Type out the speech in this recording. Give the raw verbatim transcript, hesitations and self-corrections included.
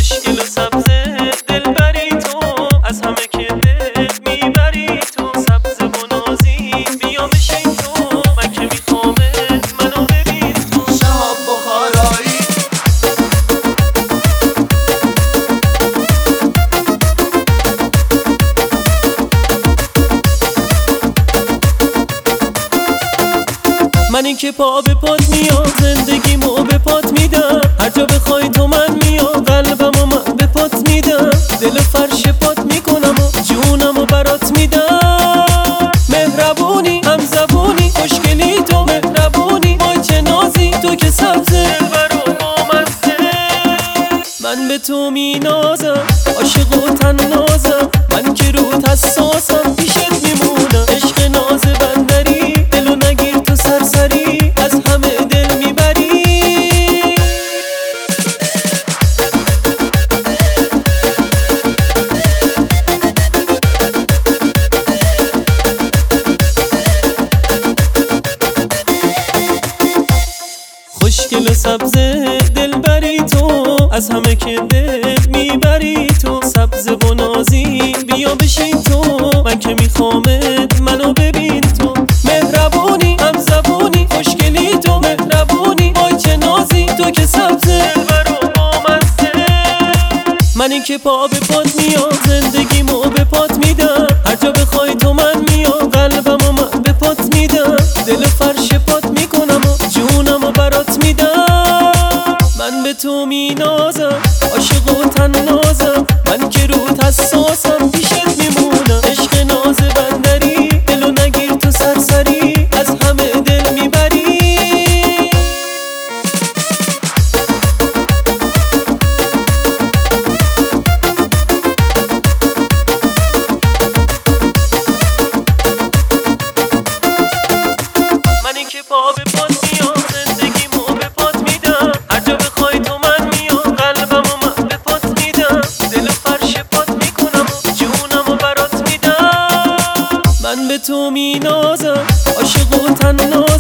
خوشگل و سبز دلبری تو، از همه که دل میبری تو. سبز و نازی بیا بشین تو، من که میخوامت منو ببین تو. شهاب بخارایی من این که پا به پات میام، زندگیمو به پات میدم. هر جا بخوای تو من میام، قلبمو من به پات میدم. دل فرش پات میکنم و جونمو برات میدم. مهربونی هم زبونی خوشگلی تو، مهربونی وای چه نازی تو که سبزه دلبر و بامزه. من به تو مینازم عاشق و طنازم، من که روت حساسم پیشت میمونم. عشق ناز بندری دلو نگیر تو سرسری، از همه دل میبری. خوشگل و سبز دلبری تو، از همه که دل میبری تو. سبز و نازی بیا بشین تو، من که میخوامت منو ببین تو. مهربونی هم زبونی خوشگلی تو، مهربونی وای چه نازی تو که سبزه دلبر و بامزه. من این که پا به پات میام، زندگیمو به پات میدم. هر جا بخوای تو من میام، قلبمو من به پات میدم. دل فرش پات میکنم و جونمو برات میدم. من به تو مینازم عاشق و طنازم، من که روت حساسم پیشت میمونم. عشق ناز بندری دلو نگیر تو سرسری، از همه دل میبری. من این که پا به پات میام، زندگیمو به پات میدم. هر جا بخوای تو من میام، قلبمو من به پات میدم. دل فرش پات میکنم و جونمو برات میدم. من به تو مینازم عاشق و طنازم،